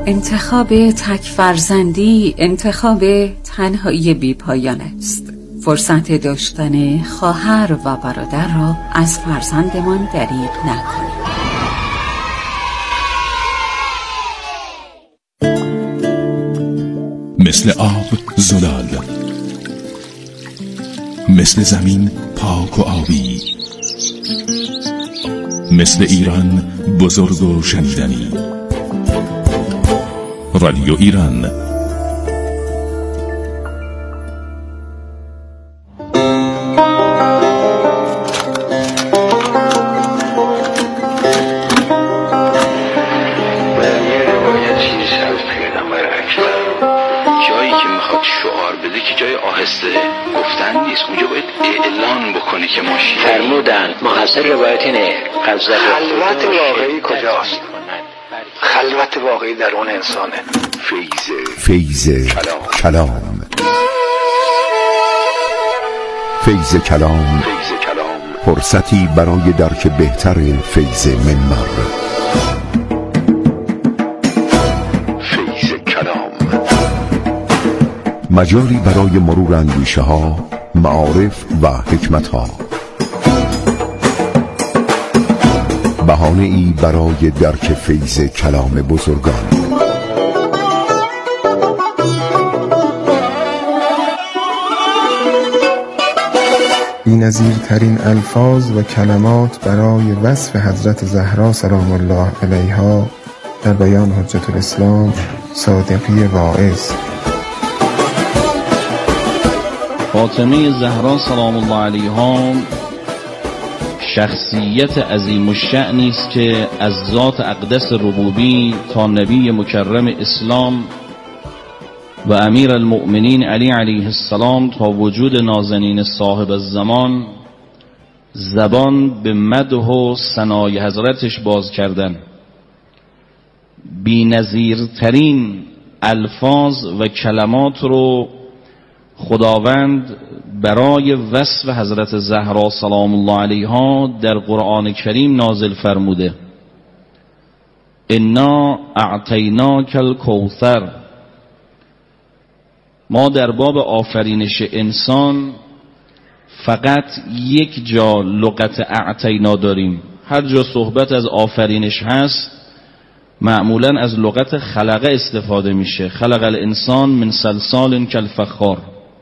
انتخاب تک فرزندی انتخاب تنهایی بی پایان است. فرصت داشتن خواهر و برادر را از فرزندمان دریغ نکنیم. مثل آب زلال، مثل زمین پاک و آبی، مثل ایران بزرگ و شنیدنی. رادیو ایران. فرمودند محصل روایت اینه خلوت واقعی کجاست؟ خلوت واقعی درون انسانه. فیض کلام. فیض کلام فرصتی برای درک بهتر فیض منبر. فیض کلام مجالی برای مرور اندیشه ها، معارف و حکمت ها، بهانه ای برای درک فیض کلام بزرگان. بی‌نظیرترین الفاظ و کلمات برای وصف حضرت زهرا سلام الله علیها در بیان حجت الاسلام صادقی واعظ. فاطمه زهرا سلام الله علیها شخصیت عظیم الشأنی است که از ذات اقدس ربوبی تا نبی مکرم اسلام و امیر المؤمنین علی علیه السلام تا وجود نازنین صاحب الزمان زبان به مدح و ثنای حضرتش باز کردن. بی‌نظیرترین الفاظ و کلمات رو خداوند برای وصف حضرت زهرا سلام الله علیها در قرآن کریم نازل فرموده. انا اعطیناک الکوثر. ما در باب آفرینش انسان فقط یک جا لغت اعطینا داریم. هر جا صحبت از آفرینش هست معمولا از لغت خلقه استفاده میشه. خلق الانسان من صلصال کالفخار.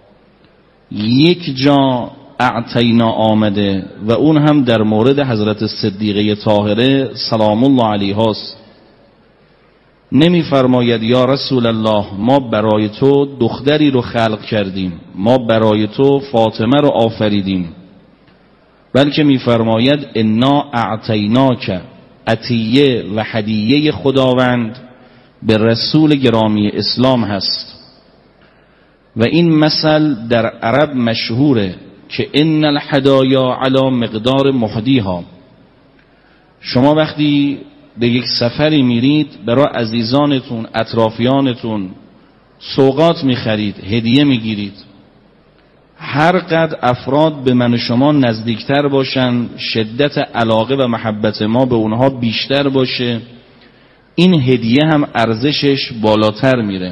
یک جا اعطینا آمده و اون هم در مورد حضرت صدیقه طاهره سلام الله علیها است. نمی فرماید یا رسول الله ما برای تو دختری رو خلق کردیم، ما برای تو فاطمه رو آفریدیم، بلکه می فرماید انا اعطیناک. عطیه و هدیه خداوند به رسول گرامی اسلام هست و این مثل در عرب مشهوره که ان الهدایا علی مقدار مهدیها. شما وقتی به یک سفری میرید برای عزیزانتون اطرافیانتون سوغات میخرید، هدیه میگیرید. هر قدر افراد به من و شما نزدیکتر باشن، شدت علاقه و محبت ما به اونها بیشتر باشه، این هدیه هم ارزشش بالاتر میره.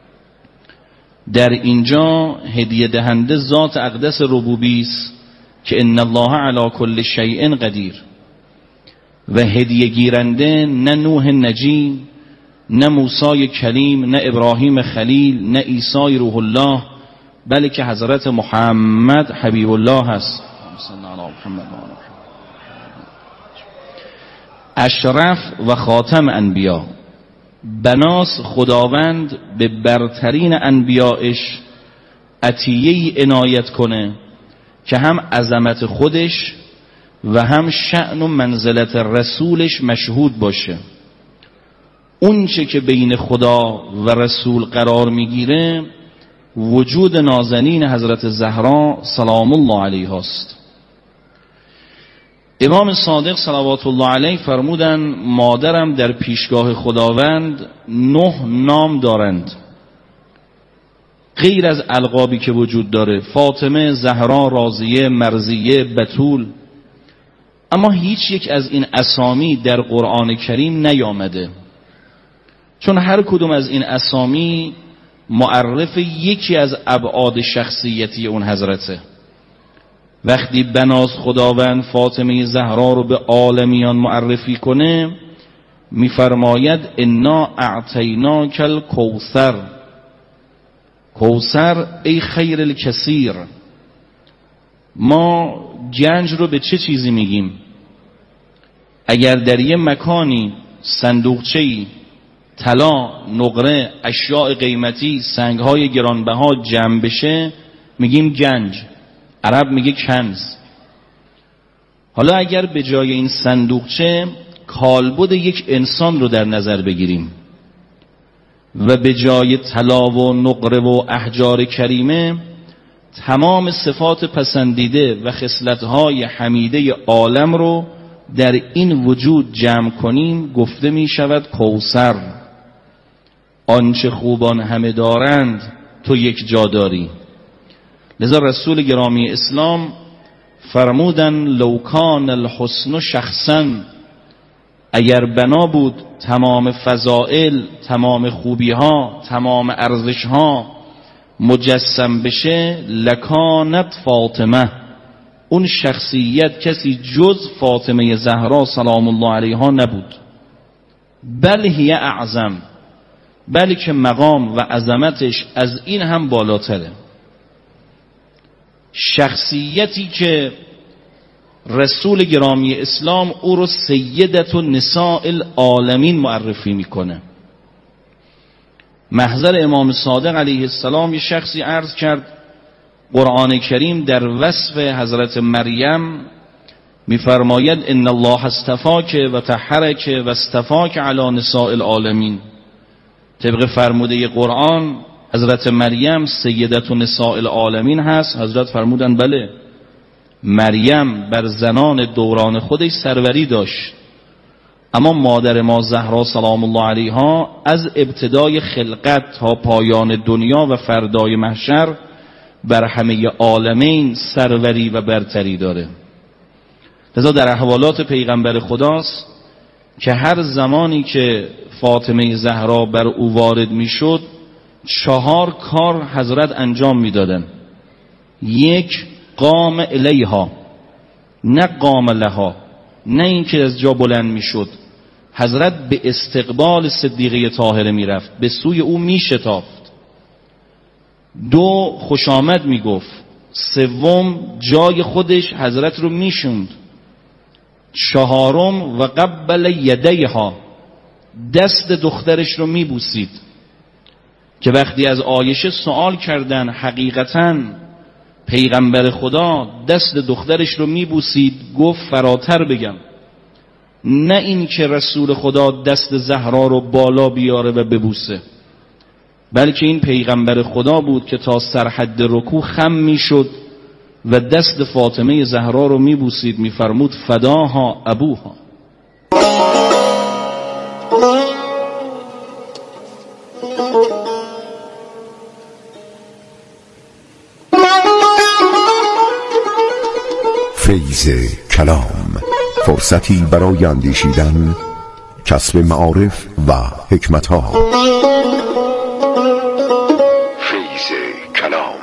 در اینجا هدیه دهنده ذات اقدس ربوبی است که ان الله علی کل شیء قدیر و هدیه گیرنده نه نوح نجی، نه موسی کلیم، نه ابراهیم خلیل، نه عیسی روح الله، بلکه حضرت محمد حبیب الله هست. اشرف و خاتم انبیا. بناس خداوند به برترین انبیایش عطیه‌ای عنایت کنه که هم عظمت خودش و هم شأن و منزلت رسولش مشهود باشه. اون چه که بین خدا و رسول قرار میگیره وجود نازنین حضرت زهرا سلام الله علیها است. امام صادق صلوات الله علیه فرمودن مادرم در پیشگاه خداوند 9 نام دارند غیر از القابی که وجود داره: فاطمه، زهرا، راضیه، مرضیه، بتول. اما هیچ یک از این اسامی در قرآن کریم نیامده. چون هر کدوم از این اسامی معرف یکی از ابعاد شخصیتی اون حضرته. وقتی بناز خداوند فاطمه زهرا رو به عالمیان معرفی کنه میفرماید انا اعطیناک الکوثر. کوثر ای خیر الکثیر. ما گنج رو به چه چیزی میگیم؟ اگر در یه مکانی صندوقچه‌ای طلا، نقره، اشیاء قیمتی، سنگ‌های گرانبها جمع بشه میگیم گنج. عرب میگه کنز. حالا اگر به جای این صندوقچه کالبد یک انسان رو در نظر بگیریم و به جای طلا و نقره و احجار کریمه تمام صفات پسندیده و خصلت‌های حمیده عالم رو در این وجود جمع کنیم گفته می شود کوثر. آنچه خوبان همه دارند تو یک جا داری. لذا رسول گرامی اسلام فرمودن لو کان الحسن شخصا، اگر بنا بود تمام فضائل، تمام خوبی ها، تمام ارزش ها مجسم بشه لکانت فاطمه، اون شخصیت کسی جز فاطمه زهرا سلام الله علیها نبود. بل هی اعظم، بلکه مقام و عظمتش از این هم بالاتره. شخصیتی که رسول گرامی اسلام او رو سیدت نساء العالمین معرفی میکنه. محضر امام صادق علیه السلام یه شخصی عرض کرد قرآن کریم در وصف حضرت مریم میفرماید ان الله اصطفاک و طهرک و اصطفاک علی نساء العالمین. طبق فرموده قرآن حضرت مریم سیدت نساء العالمین هست. حضرت فرمودن بله، مریم بر زنان دوران خودش سروری داشت، اما مادر ما زهرا سلام الله علیها از ابتدای خلقت تا پایان دنیا و فردای محشر بر همه عالمین سروری و برتری داره. لذا در احوالات پیغمبر خداست که هر زمانی که فاطمه زهرا بر او وارد میشد 4 کار حضرت انجام میدادن. 1 قام الیها، نه قام لها، نه اینکه از جا بلند میشد. حضرت به استقبال صدیقه طاهره میرفت، به سوی او میشتافت. 2 خوش آمد میگفت. 3 جای خودش حضرت رو میشوند. 4 و قبل یدیها، دست دخترش رو میبوسید که وقتی از عایشه سوال کردن حقیقتاً پیغمبر خدا دست دخترش رو میبوسید، گفت فراتر بگم، نه این که رسول خدا دست زهرا رو بالا بیاره و ببوسه، بلکه این پیغمبر خدا بود که تا سرحد رکوع خم میشد و دست فاطمه زهرا رو میبوسید، میفرمود فداها ابوها. فیض کلام، فرصتی برای اندیشیدن، کسب معارف و حکمتها. فیض کلام.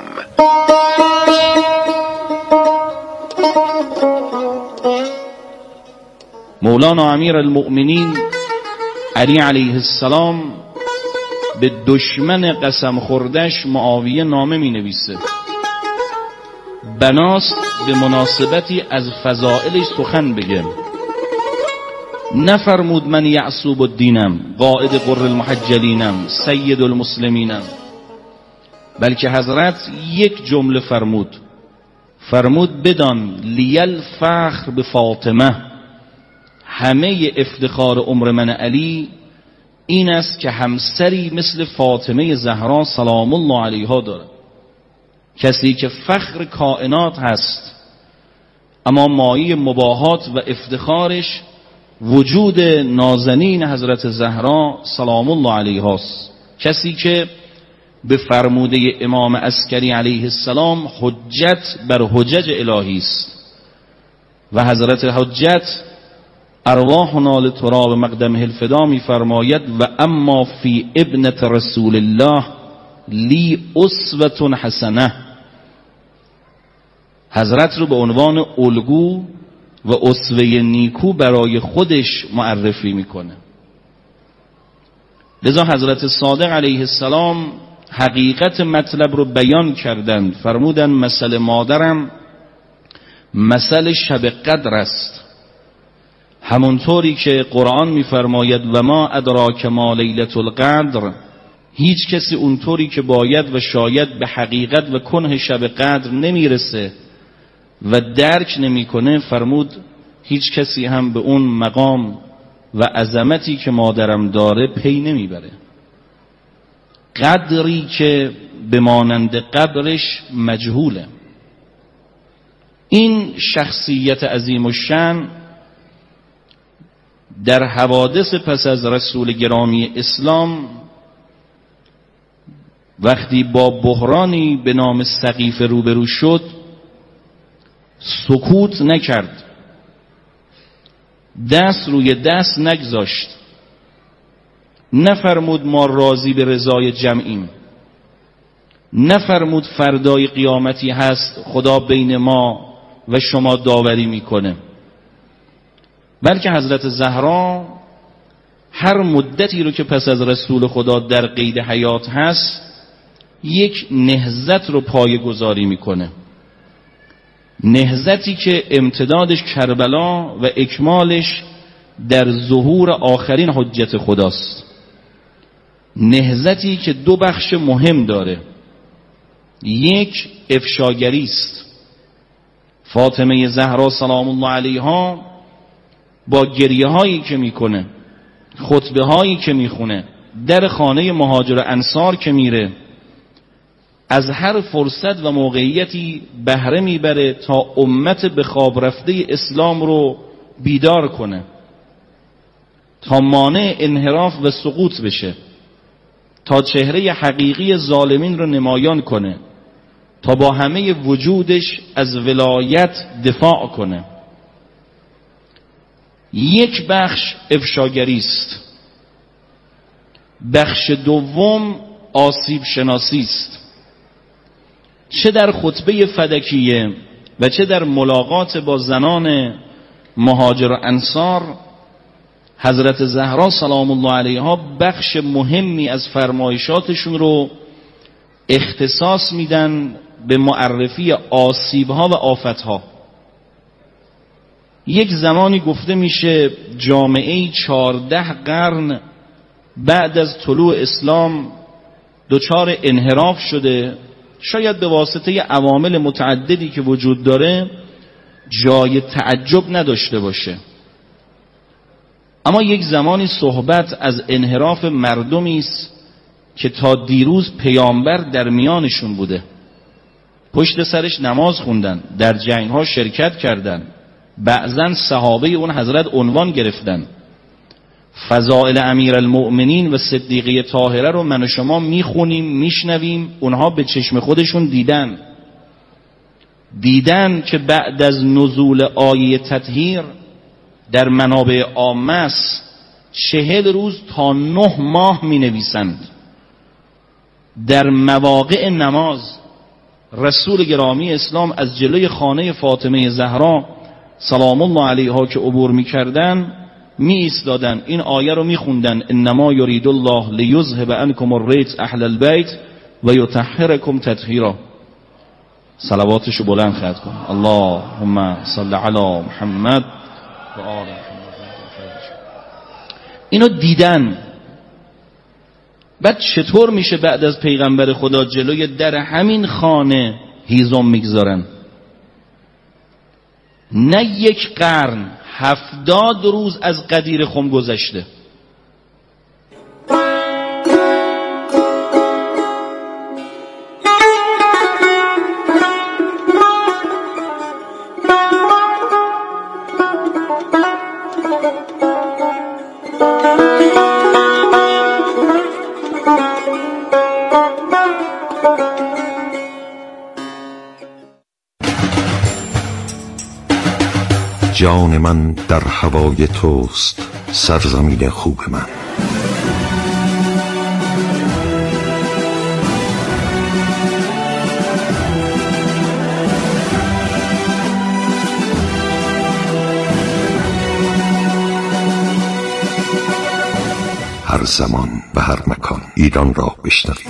مولانا امیر المؤمنین علی علیه السلام به دشمن قسم خوردش معاویه نامه می نویسه. بناست به مناسبتی از فضائلش سخن بگم. نفرمود من یعصوب الدینم، قائد قر المحجلینم، سید المسلمینم، بلکه حضرت یک جمله فرمود بدان لیل فخر به فاطمه، همه افتخار عمر من علی این است که همسری مثل فاطمه زهرا سلام الله علیها داره. کسی که فخر کائنات هست اما مایه مباهات و افتخارش وجود نازنین حضرت زهرا سلام الله علیها است. کسی که به فرموده امام عسکری علیه السلام حجت بر حجج الهی است و حضرت حجت ارواحنا لتراب مقدمه الفدا میفرماید و اما فی ابنة رسول الله لی اسوة حسنه. حضرت رو به عنوان الگو و اسوه نیکو برای خودش معرفی میکنه. لذا حضرت صادق علیه السلام حقیقت مطلب رو بیان کردند. فرمودن مثل مادرم مثل شب قدر است، همونطوری که قرآن میفرماید و ما ادراک ما لیلة القدر. هیچ کسی اونطوری که باید و شاید به حقیقت و کنه شب قدر نمیرسه و درک نمیکنه. فرمود هیچ کسی هم به اون مقام و عظمتی که مادرم داره پی نمیبره. قدری که به مانند قبرش مجهوله. این شخصیت عظیم الشأن در حوادث پس از رسول گرامی اسلام وقتی با بحرانی به نام سقیفه روبرو شد سکوت نکرد، دست روی دست نگذاشت، نفرمود ما راضی به رضای جمعیم، نفرمود فردای قیامتی هست خدا بین ما و شما داوری میکنه، بلکه حضرت زهرا هر مدتی رو که پس از رسول خدا در قید حیات هست یک نهضت رو پایه‌گذاری میکنه. نهضتی که امتدادش کربلا و اکمالش در ظهور آخرین حجت خداست. نهضتی که دو بخش مهم داره. یک افشاگری است. فاطمه زهرا سلام الله علیها با گریه هایی که میکنه، خطبه هایی که میخونه، در خانه مهاجر انصار که میره، از هر فرصت و موقعیتی بهره میبره تا امت به خواب رفته اسلام رو بیدار کنه، تا مانع انحراف و سقوط بشه، تا چهره حقیقی ظالمین رو نمایان کنه، تا با همه وجودش از ولایت دفاع کنه. یک بخش افشاگری است. بخش دوم آسیب شناسی است. چه در خطبه فدکیه و چه در ملاقات با زنان مهاجر و انصار، حضرت زهرا سلام الله علیها بخش مهمی از فرمایشاتشون رو اختصاص میدن به معرفی آسیبها و آفتها. یک زمانی گفته میشه جامعه 14 قرن بعد از طلوع اسلام دچار انحراف شده، شاید به واسطه عوامل متعددی که وجود داره جای تعجب نداشته باشه، اما یک زمانی صحبت از انحراف مردمی است که تا دیروز پیامبر در میانشون بوده، پشت سرش نماز خوندن، در جنگ‌ها شرکت کردن، بعضن صحابه اون حضرت عنوان گرفتن. فضائل امیرالمؤمنین و صدیقه طاهره رو من و شما میخونیم میشنویم، اونها به چشم خودشون دیدن که بعد از نزول آیه تطهیر در منابع عامه است 40 روز تا 9 ماه می نویسند. در مواقع نماز رسول گرامی اسلام از جلوی خانه فاطمه زهرا سلام الله علیها که عبور می کردن می ایستادن، این آیه رو می خوندن: انما یرید الله لیذهب عنکم الرجس اهل البیت و یطهرکم تطهیرا. صلواتشو بلند خط کن. اللهم صل علی محمد و آل محمد. اینو دیدن. بعد چطور میشه بعد از پیغمبر خدا جلوی در همین خانه هیزم میگذارن؟ نه یک قرن، 70 روز از قدیر خم گذشته. جان من در هوای توست سرزمین خوب من. هر زمان و هر مکان ایران را بشنوید.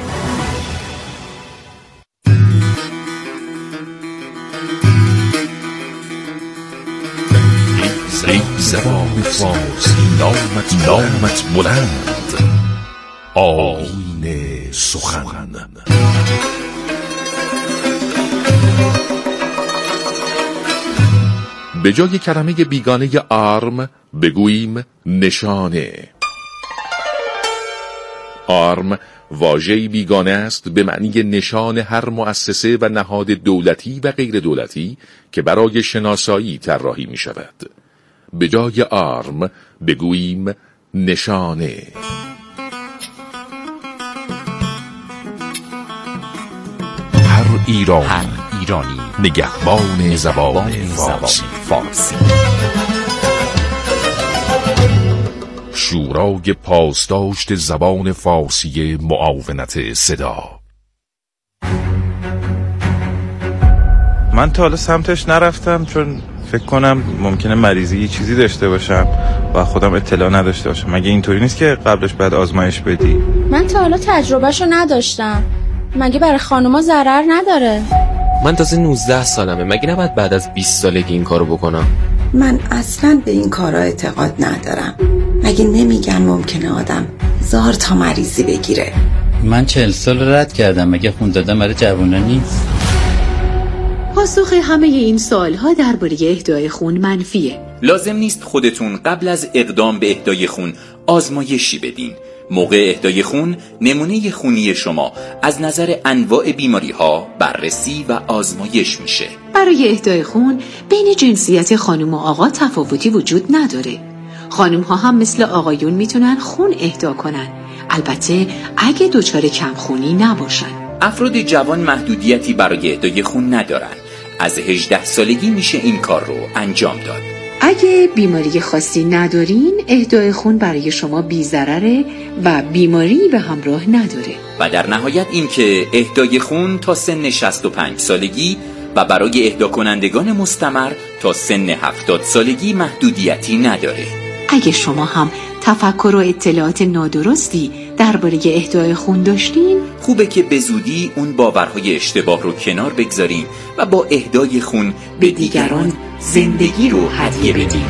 ای زبان فارسی نامت بلند، آیین سخن. به جای کلمه بیگانه آرم بگوییم نشانه. آرم واژه‌ای بیگانه است به معنی نشان هر مؤسسه و نهاد دولتی و غیر دولتی که برای شناسایی طراحی می شود. به جای آرم بگوییم نشانه. هر ایرانی نگهبان زبان فارسی. شورای پاسداشت زبان فارسی معاونت صدا. من تا حالا سمتش نرفتم چون فکر کنم ممکنه مریضی یه چیزی داشته باشم و خودم اطلاع نداشته باشم. مگه اینطوری نیست که قبلش باید آزمایش بدی؟ من تا حالا تجربهشو نداشتم. مگه برای خانوما ضرر نداره؟ من تازه 19 سالمه. مگه نباید بعد از 20 سالگی این کارو بکنم؟ من اصلا به این کارا اعتقاد ندارم. مگه نمیگن ممکنه آدم 1000 تا مریضی بگیره؟ من 40 سال رد کردم. مگه خون دادن برای جوونا نیست؟ پاسخ همه این سوالها درباره اهدای خون منفیه. لازم نیست خودتون قبل از اقدام به اهدای خون آزمایشی بدین. موقع اهدای خون نمونه خونی شما از نظر انواع بیماری‌ها بررسی و آزمایش میشه. برای اهدای خون بین جنسیت خانم و آقا تفاوتی وجود نداره. خانم ها هم مثل آقایون میتونن خون اهدا کنن، البته اگه دچار کمخونی نباشن. افراد جوان محدودیتی برای اهدای خون ندارن. از 18 سالگی میشه این کار رو انجام داد. اگه بیماری خاصی ندارین، اهدای خون برای شما بی‌ضرره و بیماری به همراه نداره. و در نهایت این که اهدای خون تا سن 65 سالگی و برای اهدا کنندگان مستمر تا سن 70 سالگی محدودیتی نداره. اگه شما هم تفکر و اطلاعات نادرستی درباره اهدای خون داشتین، خوبه که به زودی اون باورهای اشتباه رو کنار بگذارین و با اهدای خون به دیگران زندگی رو هدیه بدین.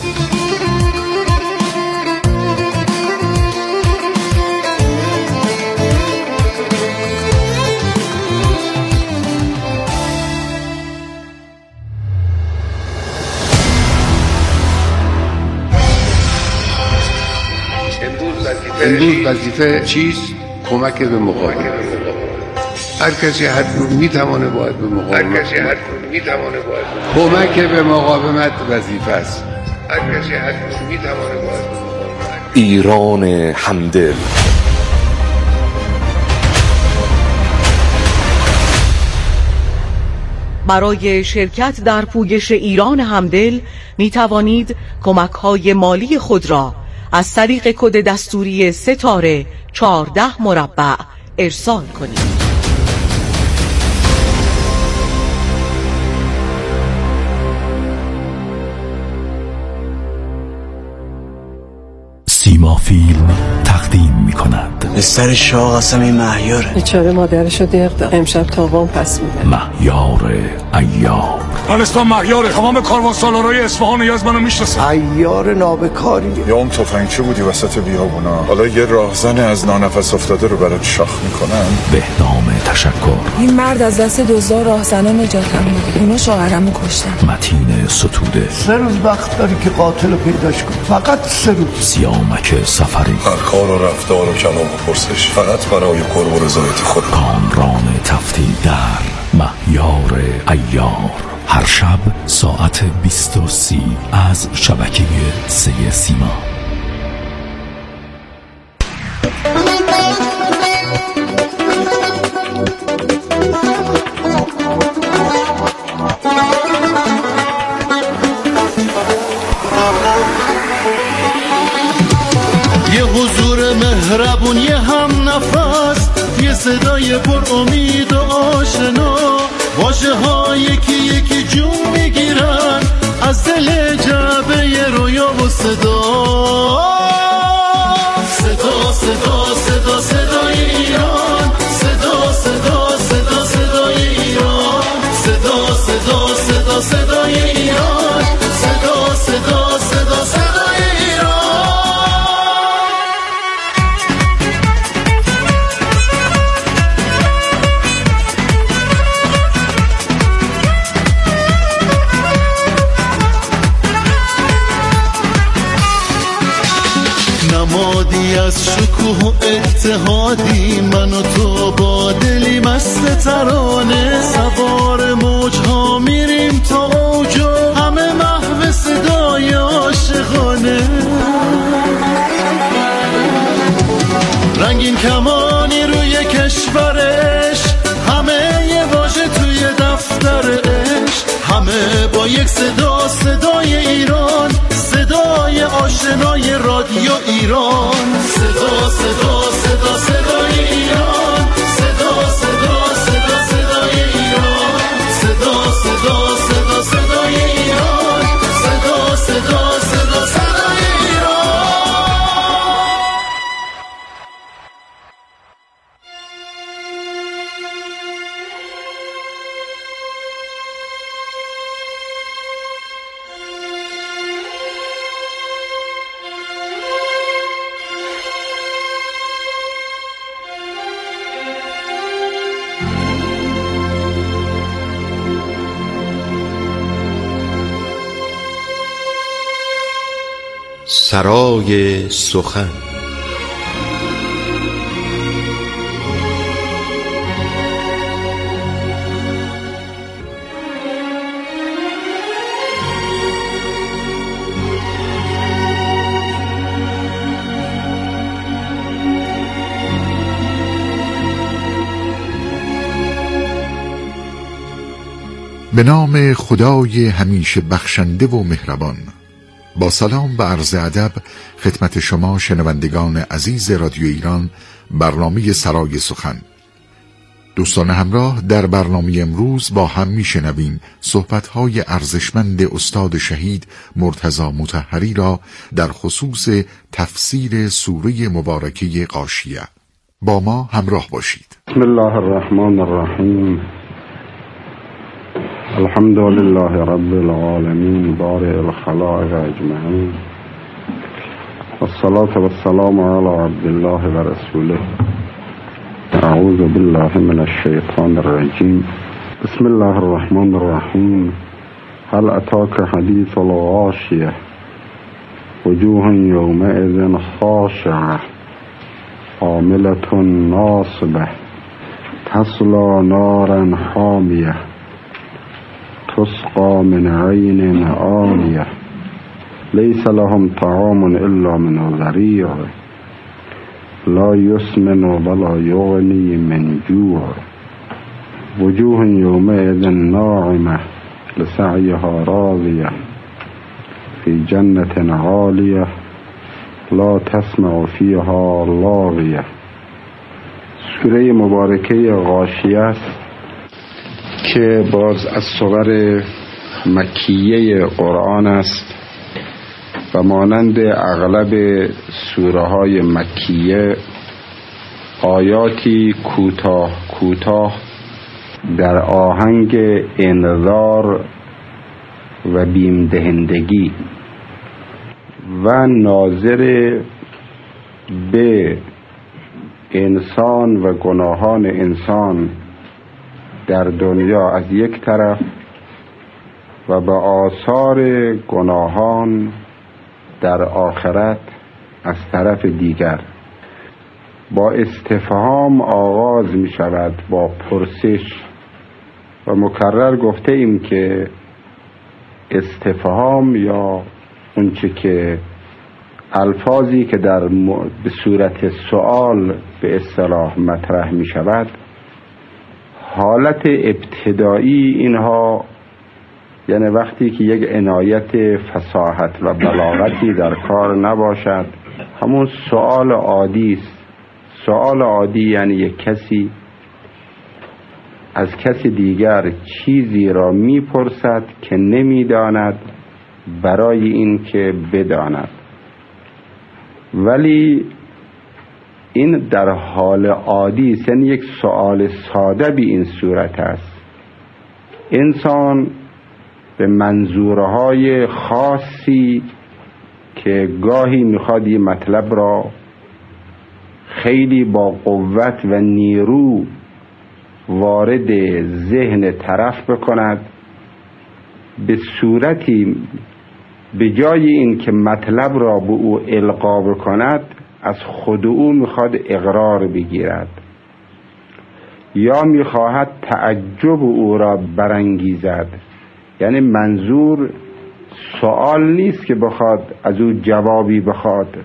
امروز وظیفه چیست؟ کمک به مقاومت. هر کسی حد میتونه باید به مقاومت. کمک به مقاومت وظیفه است. هر کسی حد میتونه باید به مقاومت. ایران همدل. برای شرکت در پویش ایران همدل می توانید کمک‌های مالی خود را از طریق کد دستوری ستاره 14 مربع ارسال کنید. سیما فیلم تقدیم می کند بستر شاه قاسم این مهیاره. بیچاره مادرشو دق داد. امشب تاوان پس میده. مهیار ایار. اسم مهیاره. تمام کاروان سالارای اصفهان از منو میشناسه. ایار نابکاری. یا اون تفنگچی بودی وسط بیابونا، حالا یه راهزن از نانفس افتاده رو برات شاخ میکنن. بهنام تشکر. این مرد از دست دزدا راهزنا نجاتم میده. اونا شوهرمو کشتن. متین ستوده. 3 روز وقت داری که قاتل رو پیداش کنی. فقط 3 روز. سیامک سفری. هر کار و رفتار و کلام و پرسش فقط برای قرب و رضایت خود. کامران تفتی در مهیار ایار. هر شب ساعت 20:30 از شبکه 3 سیما. صدای پر امید و آشنا، واژه ها یکی یکی جون میگیرن از دل جعبه رویا و صدا. صدا صدا صدا صدای ایران، صدا صدا صدا صدای ایران، صدا صدا صدا صدای ایران، صدا صدا صدا صدای ایران. نمادی از شکوه و اتحادی، من و تو با دلی مست ترانه، سوار موجها میریم تا اوج و همه محو صدای عاشقانه. رنگین کمانی روی کشورش، همه یه واژه توی دفتر عشق، همه با یک صدا، صدای ایران، صدای آشنای رادیو ایران. صدا صدا صدا صدای ایران، صدا صدا صدا صدای ایران، صدا صدا صدا صدای ایران، صدا صدا صدا صدای ایران. سرای سخن. به نام خدای همیشه بخشنده و مهربان. با سلام و عرض ادب خدمت شما شنوندگان عزیز رادیو ایران، برنامه سرای سخن. دوستان همراه، در برنامه امروز با هم میشنویم صحبت‌های ارزشمند استاد شهید مرتضی مطهری را در خصوص تفسیر سوره مبارکه غاشیه. با ما همراه باشید. بسم الله الرحمن الرحیم. الحمد لله رب العالمین بارئ الخلائق اجمعین، والصلاة والسلام علی عبد الله و رسوله. اعوذ بالله من الشیطان الرجیم. بسم الله الرحمن الرحیم. هل اتاک حدیث الغاشیه، وجوه یومئذ خاشعه، عاملة ناصبه، تصلی نارا حامیه، تسقى من عين آنية، ليس لهم طعام إلا من ضريع، لا يسمن ولا يغني من جوع، وجوه يومئذ ناعمة لسعيها راضية، في جنة عالية لا تسمع فيها لاغية. سوره مبارکه غاشیه است که باز از سور مکیه قرآن است و مانند اغلب سوره های مکیه آیاتی کوتاه در آهنگ انذار و بیمدهندگی و ناظر به انسان و گناهان انسان در دنیا از یک طرف و به آثار گناهان در آخرت از طرف دیگر با استفهام آغاز می شود، با پرسش. و مکرر گفته ایم که استفهام یا اونچه که الفاظی که به صورت سوال به اصطلاح مطرح می شود، حالت ابتدایی اینها یعنی وقتی که یک عنایت فصاحت و بلاغتی در کار نباشد، همون سوال عادی است، سوال عادی یعنی یک کسی از کسی دیگر چیزی را میپرسد که نمیداند برای این که بداند. ولی این در حال عادی است، یعنی یک سوال ساده به این صورت است. انسان به منظورهای خاصی که گاهی میخواد یه مطلب را خیلی با قوت و نیرو وارد ذهن طرف بکند، به صورتی به جای این که مطلب را به او القا بکند از خود او میخواد اقرار بگیرد یا میخواهد تعجب او را برانگیزد. یعنی منظور سوال نیست که بخواد از او جوابی بخواد،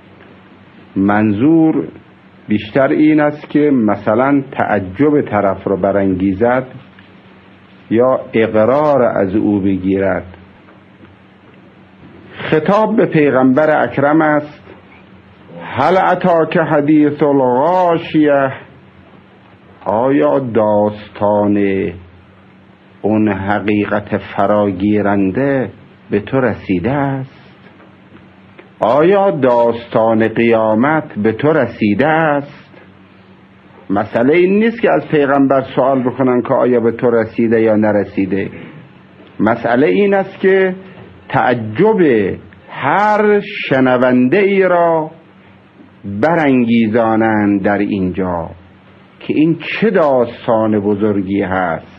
منظور بیشتر این است که مثلا تعجب طرف را برانگیزد یا اقرار از او بگیرد. خطاب به پیغمبر اکرم است: هل اتاک حدیث الغاشیه، آیا داستان اون حقیقت فراگیرنده به تو رسیده است؟ آیا داستان قیامت به تو رسیده است؟ مسئله این نیست که از پیغمبر سوال بکنن که آیا به تو رسیده یا نرسیده. مسئله این است که تعجب هر شنونده ای را برانگیزانند در اینجا که این چه داستان بزرگی هست.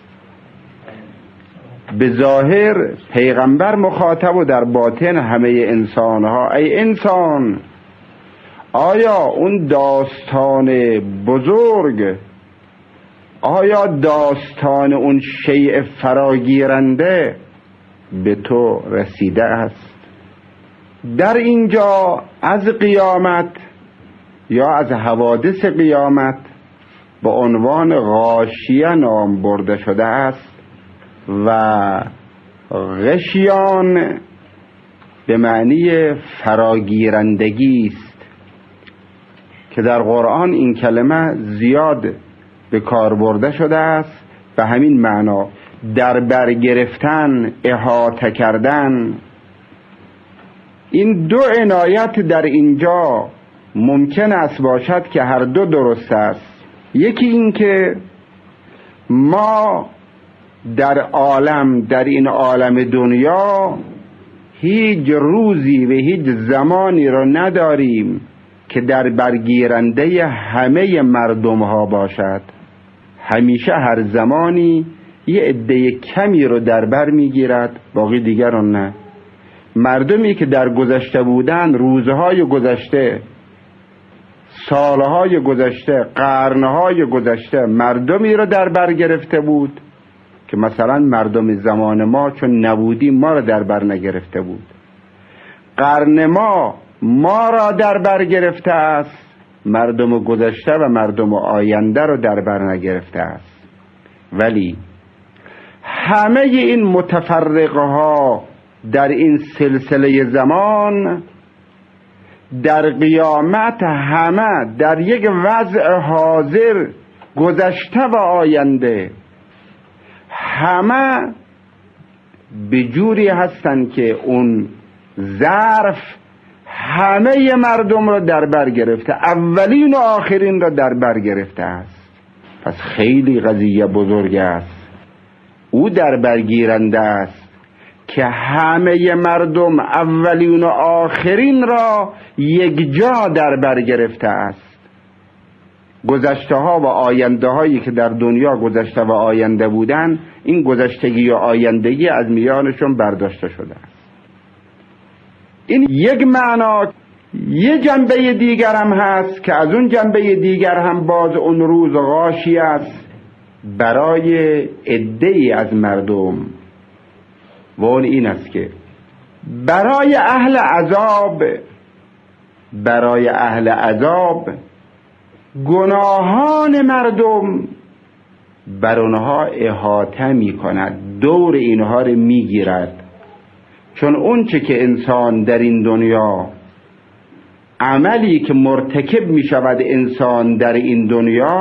به ظاهر پیغمبر مخاطب و در باطن همه انسانها: ای انسان، آیا اون داستان بزرگ، آیا داستان اون شیء فراگیرنده به تو رسیده است؟ در اینجا از قیامت یا از حوادث قیامت به عنوان غاشیه نام برده شده است و غشیان به معنی فراگیرندگی است که در قرآن این کلمه زیاد به کار برده شده است. به همین معنا در بر گرفتن، احاطه کردن. این دو عنایت در اینجا ممکن است باشد که هر دو درست است. یکی این که ما در عالم، در این عالم دنیا، هیچ روزی و هیچ زمانی را نداریم که در برگیرنده همه مردم ها باشد. همیشه هر زمانی یه عده کمی رو در بر میگیرد، باقی دیگران نه. مردمی که در گذشته بودن، روزهای گذشته، سالهای گذشته، قرنهای گذشته، مردمی رو در بر گرفته بود که مثلا مردم زمان ما چون نبودیم ما رو در بر نگرفته بود. قرن ما را در بر گرفته است، مردم گذشته و مردم آینده رو در بر نگرفته است. ولی همه این متفرقه ها در این سلسله زمان در قیامت همه در یک وضع حاضر، گذشته و آینده، همه به جوری هستند که اون ظرف همه مردم را در بر گرفته، اولین و آخرین را در بر گرفته است. پس خیلی قضیه بزرگ است. او در برگیرنده است که همه مردم اولین و آخرین را یک جا در بر گرفته است. گذشته ها و آینده هایی که در دنیا گذشته و آینده بودن، این گذشتگی و آیندگی از میانشون برداشته شده است. این یک معنا. یک جنبه دیگر هم هست که از اون جنبه دیگر هم باز اون روز غاشی است برای عده‌ای از مردم، و اون این است که برای اهل عذاب گناهان مردم بر اونها احاطه می کند، دور اینها رو می گیرد. چون اون چه که انسان در این دنیا عملی که مرتکب می شود انسان در این دنیا